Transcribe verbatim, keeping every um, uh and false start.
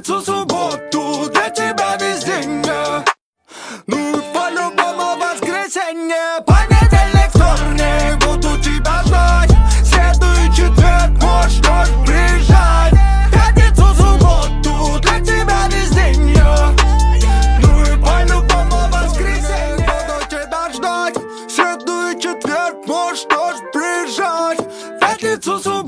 пятницу, субботу для тебя весь день, yeah. Ну и по-любому воскресенье, понедельник, вторник буду тебя ждать. Среду и четверг можешь вновь приезжать. Пятницу, субботу для тебя весь день, yeah. Ну и по-любому воскресенье буду тебя ждать. Среду и четверг можешь вновь приезжать. Пятницу, субботу